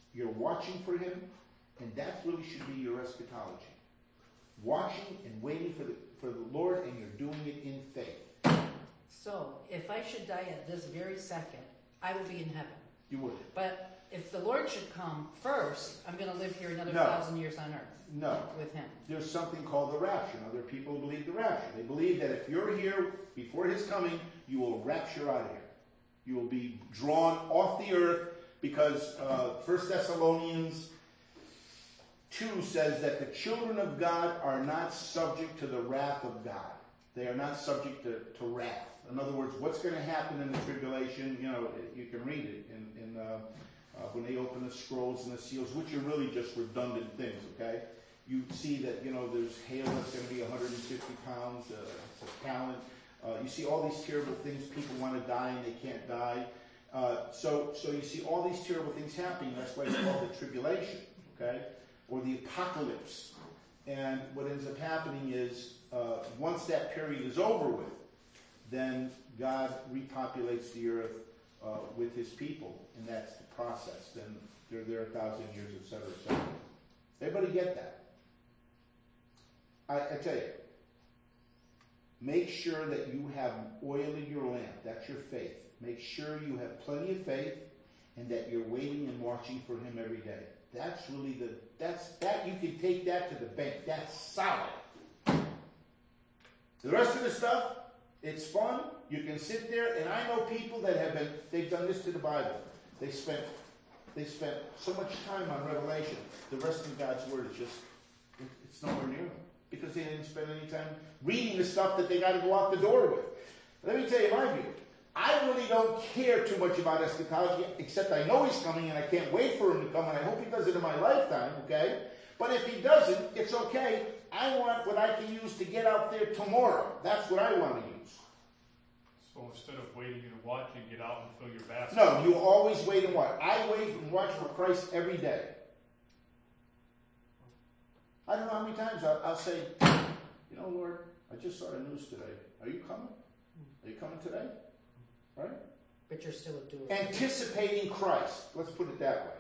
You're watching for him, and that really should be your eschatology. Watching and waiting for the Lord, and you're doing it in faith. So, if I should die at this very second, I will be in heaven. You would. But if the Lord should come first, I'm going to live here another No. 1,000 years on earth. No. With him. There's something called the rapture. Other people believe the rapture. They believe that if you're here before his coming, you will rapture out of here. You will be drawn off the earth because 1 Thessalonians 2 says that the children of God are not subject to the wrath of God. They are not subject to wrath. In other words, what's going to happen in the tribulation, you can read it in when they open the scrolls and the seals, which are really just redundant things, okay? You see that, there's hail that's going to be 150 pounds, it's a talent. You see all these terrible things. People want to die and they can't die. So you see all these terrible things happening. That's why it's called the tribulation, okay? Or the apocalypse. And what ends up happening is, once that period is over with, then God repopulates the earth with his people. And that's the process. Then they're there 1,000 years, etc., etc. Everybody get that? I tell you, make sure that you have oil in your lamp. That's your faith. Make sure you have plenty of faith and that you're waiting and watching for him every day. That's really you can take that to the bank. That's solid. The rest of the stuff, it's fun. You can sit there, and I know people that they've done this to the Bible. They spent so much time on Revelation. The rest of God's Word is it's nowhere near them. Because they didn't spend any time reading the stuff that they got to go out the door with. Let me tell you my view. I really don't care too much about eschatology, except I know he's coming and I can't wait for him to come, and I hope he does it in my lifetime, okay? But if he doesn't, it's okay. I want what I can use to get out there tomorrow. That's what I want to use. So instead of waiting and watching, get out and fill your basket. No, you always wait and watch. I wait and watch for Christ every day. I don't know how many times I'll say, Lord, I just saw the news today. Are you coming? Are you coming today? Right? But you're still a doer. Anticipating Christ. Let's put it that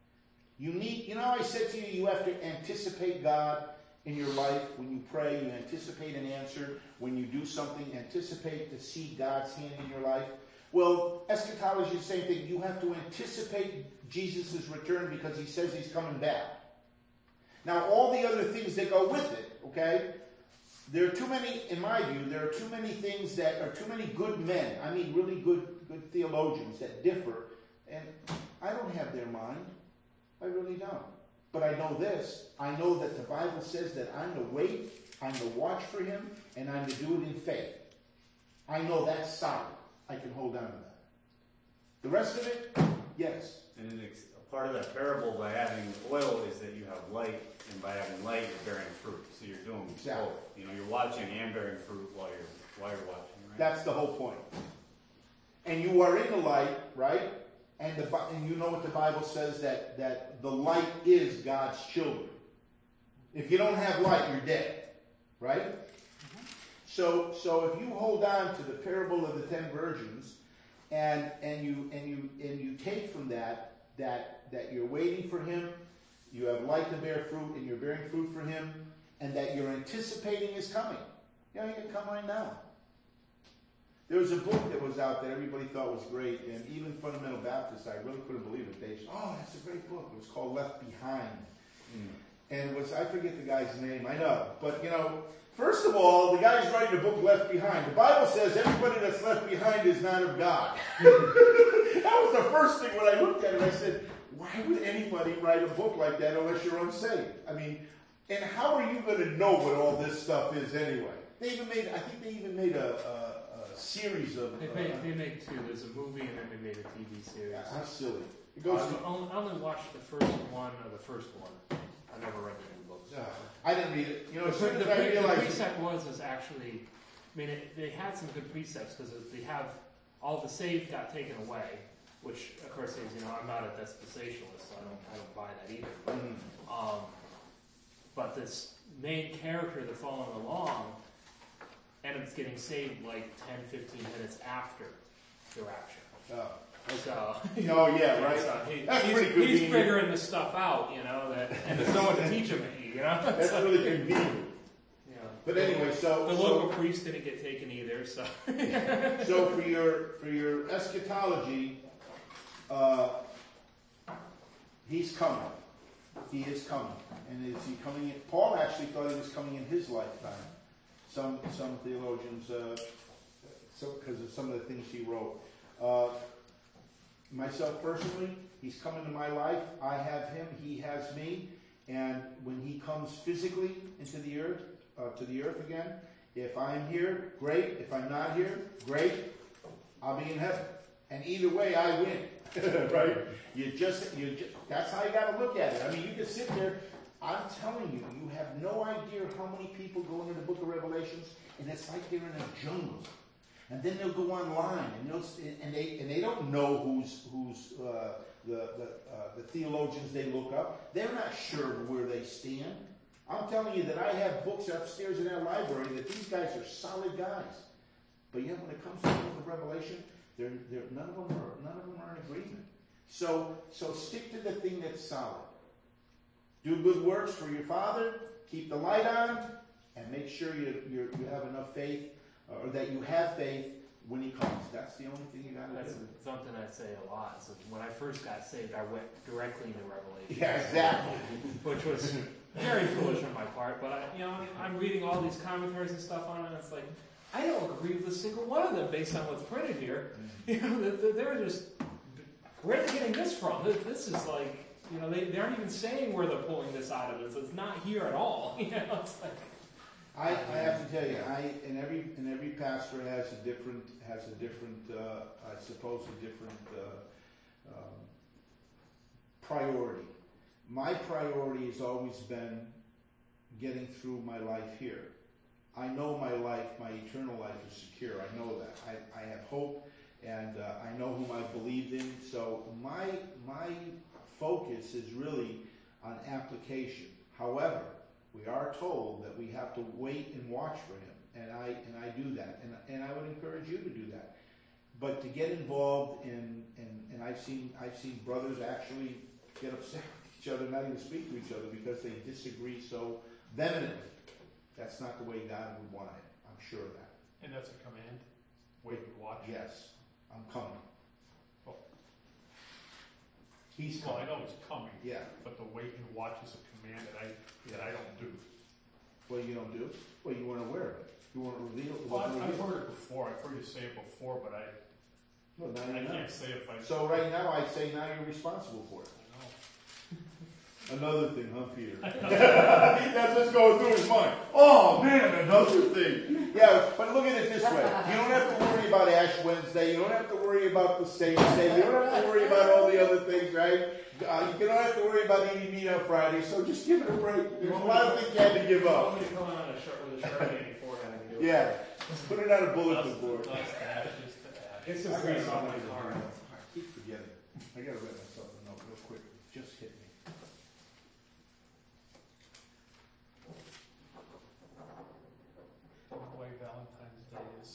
way. I said to you, you have to anticipate God in your life. When you pray, you anticipate an answer. When you do something, anticipate to see God's hand in your life. Well, eschatology is the same thing. You have to anticipate Jesus' return because he says he's coming back. Now, all the other things that go with it, okay? There are too many, in my view, there are too many things that are too many good men. I mean, really good theologians that differ. And I don't have their mind. I really don't. But I know this. I know that the Bible says that I'm to wait, I'm to watch for him, and I'm to do it in faith. I know that's solid. I can hold on to that. The rest of it, yes. And part of that parable by having oil is that you have light, and by having light, you're bearing fruit. So you're doing Exactly. both. You're watching and bearing fruit while you're watching, right? That's the whole point. And you are in the light, right? And you know what the Bible says, that the light is God's children. If you don't have light, you're dead, right? Mm-hmm. So if you hold on to the parable of the 10 virgins, and you take from that you're waiting for him, you have light to bear fruit, and you're bearing fruit for him, and that you're anticipating his coming. He can come right now. There was a book that was out there everybody thought was great, and even fundamental Baptists, I really couldn't believe it. They said, "Oh, that's a great book." It was called Left Behind. And it was, I forget the guy's name, I know. But, first of all, the guy's writing a book Left Behind. The Bible says everybody that's left behind is not of God. That was the first thing when I looked at it. I said, why would anybody write a book like that unless you're unsaved? I mean, and how are you going to know what all this stuff is anyway? I think they even made a series of... They made two. There's a movie and then they made a TV series. How silly. It I only watched the first one of the first one. I never read the new books. I didn't read it. The precept was actually... they had some good precepts because they have... All the saved got taken away, which, of course, is, I'm not a dispensationalist, so I don't buy that either. But, but this main character they're following along ends up getting saved like 10, 15 minutes after the rapture. So, Oh, yeah, right. so That's he's pretty convenient. figuring this stuff out, you know, and there's no one to teach him any, you know. That's So, really convenient. yeah. But anyway, The so local priest didn't get taken either, so. so for your eschatology, he's coming. He is coming. And is he coming in? Paul actually thought he was coming in his lifetime. Some theologians, because of some of the things he wrote. Myself personally, he's come into my life. I have him. He has me. And when he comes physically into the earth, to the earth again, if I'm here, great. If I'm not here, great. I'll be in heaven. And either way, I win. Right? That's how you got to look at it. I mean, you can sit there. I'm telling you, you have no idea how many people go into the book of Revelations, and it's like they're in a jungle. And then they'll go online, and they don't know who's the theologians they look up. They're not sure where they stand. I'm telling you that I have books upstairs in our library that these guys are solid guys. But yet, when it comes to the book of Revelation, none of them are in agreement. So stick to the thing that's solid. Do good works for your Father. Keep the light on, and make sure you have enough faith, or that you have faith when He comes. That's the only thing you got to do. That's something I say a lot. So when I first got saved, I went directly into Revelation. Yeah, exactly. Which was very foolish on my part. But I'm reading all these commentaries and stuff on it, and it's like, I don't agree with a single one of them based on what's printed here. They're just, where are they getting this from? This is like, they aren't even saying where they're pulling this out of it. So it's not here at all. It's like. I have to tell you, and every pastor has a different I suppose a different priority. My priority has always been getting through my life here. I know my life, my eternal life is secure. I know that. I have hope, and I know whom I believed in. So my focus is really on application. However, we are told that we have to wait and watch for Him, and I do that, and I would encourage you to do that. But to get involved in I've seen brothers actually get upset with each other, not even speak to each other because they disagree so vehemently. That's not the way God would want it. I'm sure of that. And that's a command? Wait and watch? Yes, I'm coming. Oh. He's Well, coming. I know He's coming. Yeah. But the wait and watch is a command that I don't do. What you don't do? Well, you weren't aware of it. You weren't revealed. Well, I've heard it before. I've heard you say it before, but I can't say it if I. So right now, I'd say now you're responsible for it. I Another thing, huh, Peter? That's what's going through his mind. Oh man, another thing. Yeah, but look at it this way: you don't have to worry about Ash Wednesday. You don't have to worry about the Saints Day. You don't have to worry about all the other things, right? You don't have to worry about eating meat on Friday. So just give it a break. There's a lot of things you had to give up. Somebody coming on with a Chardonnay before having to do it. Yeah, put it on a bulletin board. Get some grease on my car. I keep forgetting. I gotta write myself a note real quick. It just hit me. the way Valentine's Day is.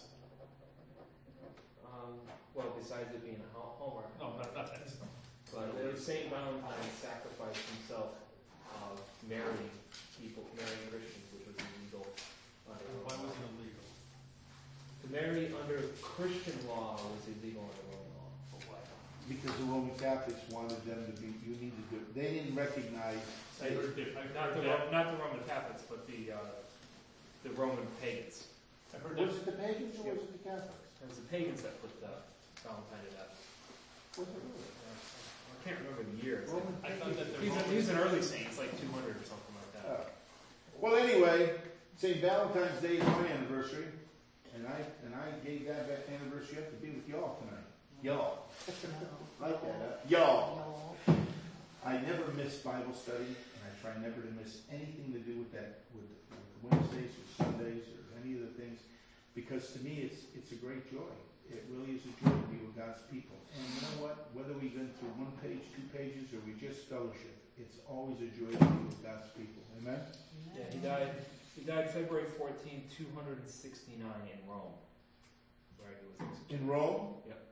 Well, besides it being a Hallmark. No, not that. But St. Valentine sacrificed himself, marrying Christians, which was illegal. Why was it illegal? To marry under Christian law was illegal under Roman law. For what? Because the Roman Catholics wanted them to be, you needed to, they didn't recognize. I heard that. Not the Roman Catholics, but the Roman pagans. I heard Was that. it the pagans or was it the Catholics? It was the pagans that put Valentine to death. Was it really? I can't remember the year. It's Roman I thought that the he's an early saint. It's like 200 or something like that. Well, anyway, St. Valentine's Day is my anniversary, and I gave that anniversary up to be with y'all tonight. Y'all. Like that, huh? Y'all. I never miss Bible study, and I try never to miss anything to do with that, with Wednesdays or Sundays or any of the things, because to me it's a great joy. It really is a joy to be with God's people. And you know what? Whether we've been through 1 page, 2 pages, or we just fellowship, it's always a joy to be with God's people. Amen? Yeah, he died February 14, 269 in Rome. Where he was executed. In Rome? Yep.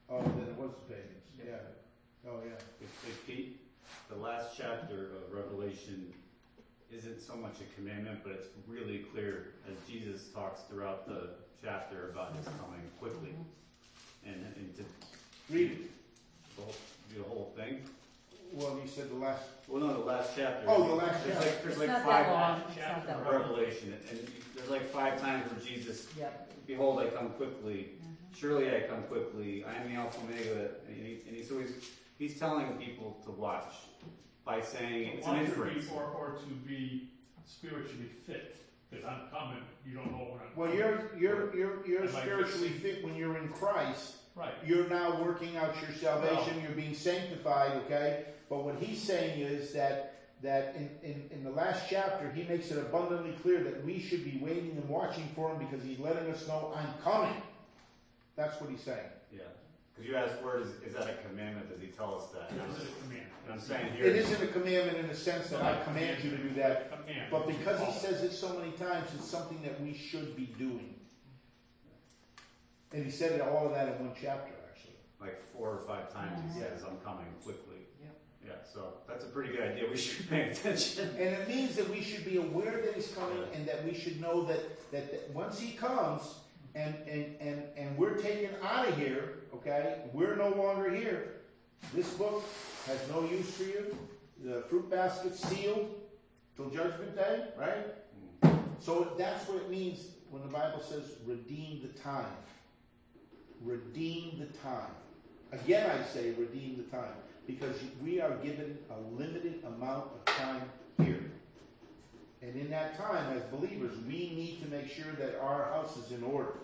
Oh, then it was the pagans. Yeah. Yeah. Oh, yeah. If Pete, the last chapter of Revelation isn't so much a commandment, but it's really clear as Jesus talks throughout the chapter about his coming quickly. And to Read it. the whole thing. Well, you said the last. Well, no, the last chapter. Oh, the last There's chapter. like, there's It's like not five that long. It's not chapters that of long. Revelation, and there's like 5 times where Jesus, Yep. behold, I come quickly. Mhm. Surely I come quickly. I am the Alpha and Omega. So he's telling people to watch by saying it's an Want to be, inference. or to be spiritually fit. Because I'm coming, you don't know when I'm Well, coming. you're Am I spiritually fixing- fit when you're in Christ. Right. You're now working out your salvation. You're being sanctified. Okay. But what he's saying is that in the last chapter, he makes it abundantly clear that we should be waiting and watching for him because he's letting us know I'm coming. That's what he's saying. Yeah. Because you asked, where is that a commandment? Does he tell us that? It is a command. And I'm saying here. It isn't a commandment in the sense that I command you to do that. Command. But because he says it so many times, it's something that we should be doing. And he said all of that in one chapter, actually. Like 4 or 5 times he says, I'm coming quickly. Yep. Yeah, so that's a pretty good idea. We should pay attention. And it means that we should be aware that he's coming and that we should know that once he comes and we're taken out of here, okay, we're no longer here. This book has no use for you. The fruit basket's sealed till Judgment Day, right? So that's what it means when the Bible says redeem the time. Redeem the time. Again, I say redeem the time because we are given a limited amount of time here. And in that time, as believers, we need to make sure that our house is in order.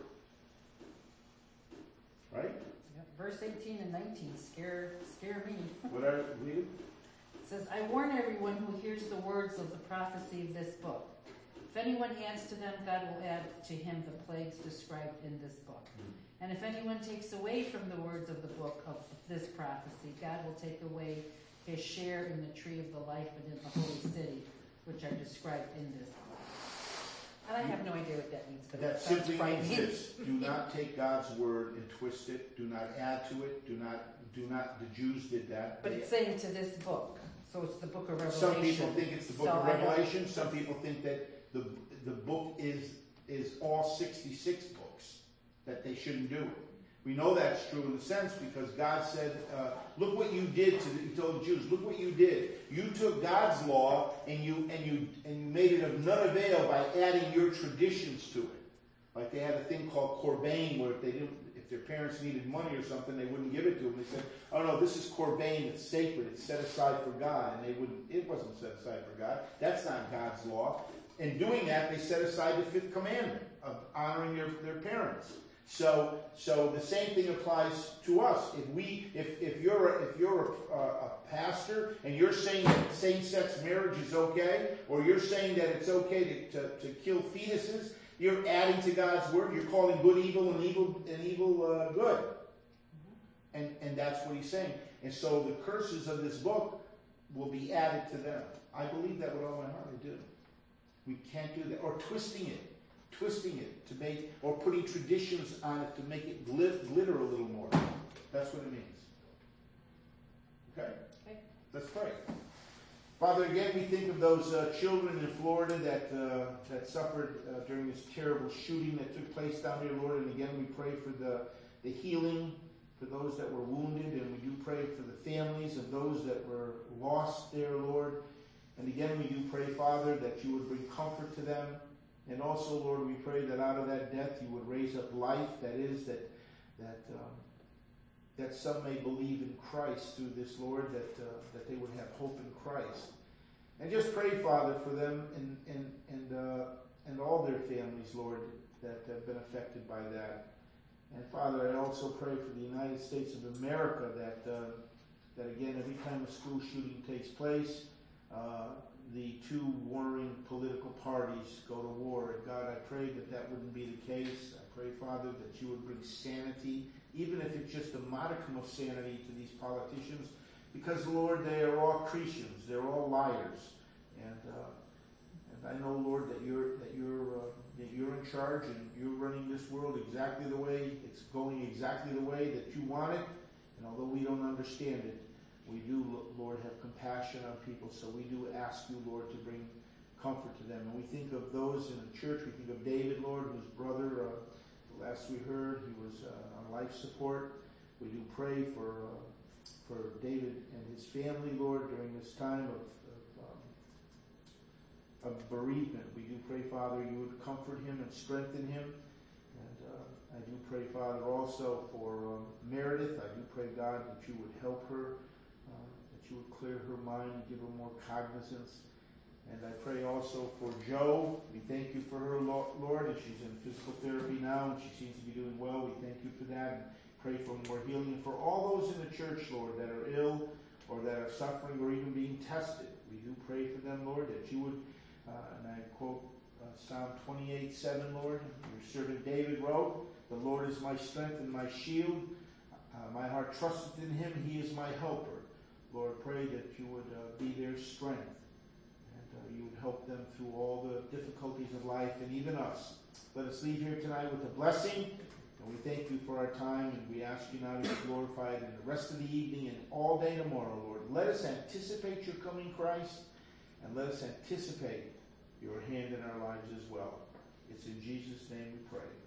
Right? Yep. Verse 18 and 19 scare me. What are read it? It says, I warn everyone who hears the words of the prophecy of this book. If anyone adds to them, God will add to him the plagues described in this book. And if anyone takes away from the words of the book of this prophecy, God will take away his share in the tree of the life and in the holy city, which are described in this book. And I have no idea what that means, but That it sounds simply means frightening. this. Do not take God's word and twist it. Do not add to it. Do not, the Jews did that. But it's saying to this book. So it's the book of Revelation. Some people think it's the book So of I don't- Revelation. Some people think that the book is all 66 books, that they shouldn't do it. We know that's true in a sense because God said, look what you did he told the Jews, look what you did. You took God's law and you made it of none avail by adding your traditions to it. Like they had a thing called Corban where if their parents needed money or something, they wouldn't give it to them. They said, oh no, this is Corban, it's sacred, it's set aside for God. And it wasn't set aside for God. That's not God's law. In doing that, they set aside the 5th commandment of honoring their parents. So the same thing applies to us. If you're a pastor and you're saying that same-sex marriage is okay, or you're saying that it's okay to kill fetuses, you're adding to God's word. You're calling good evil and evil good, and that's what he's saying. And so the curses of this book will be added to them. I believe that with all my heart. I do. We can't do that, or twisting it to make, or putting traditions on it to make it glitter a little more. That's what it means. Okay? Let's pray. Father, again, we think of those children in Florida that suffered during this terrible shooting that took place down there, Lord. And again, we pray for the healing for those that were wounded, and we do pray for the families of those that were lost there, Lord. And again, we do pray, Father, that you would bring comfort to them. And also, Lord, we pray that out of that death you would raise up life. That is, that some may believe in Christ through this, Lord, that they would have hope in Christ. And just pray, Father, for them and all their families, Lord, that have been affected by that. And Father, I also pray for the United States of America that again, every time a school shooting takes place, the two warring political parties go to war. And God, I pray that wouldn't be the case. I pray, Father, that you would bring sanity, even if it's just a modicum of sanity to these politicians, because, Lord, they are all Christians. They're all liars. And And I know, Lord, that you're in charge and you're running this world exactly the way it's going, exactly the way that you want it. And although we don't understand it, we do, Lord, have compassion on people. So we do ask you, Lord, to bring comfort to them. And we think of those in the church. We think of David, Lord, whose brother, the last we heard, he was on life support. We do pray for David and his family, Lord, during this time of bereavement. We do pray, Father, you would comfort him and strengthen him. And I do pray, Father, also for Meredith. I do pray, God, that you would help her, that you would clear her mind and give her more cognizance. And I pray also for Joe. We thank you for her, Lord, as she's in physical therapy now, and she seems to be doing well. We thank you for that, and pray for more healing. And for all those in the church, Lord, that are ill or that are suffering or even being tested, we do pray for them, Lord, that you would, and I quote Psalm 28:7, Lord, your servant David wrote, the Lord is my strength and my shield. My heart trusteth in him. He is my helper. Lord, pray that you would be their strength. You would help them through all the difficulties of life, and even us. Let us leave here tonight with a blessing, and we thank you for our time, and we ask you now to be glorified in the rest of the evening and all day tomorrow, Lord. Let us anticipate your coming, Christ, and let us anticipate your hand in our lives as well. It's in Jesus' name we pray.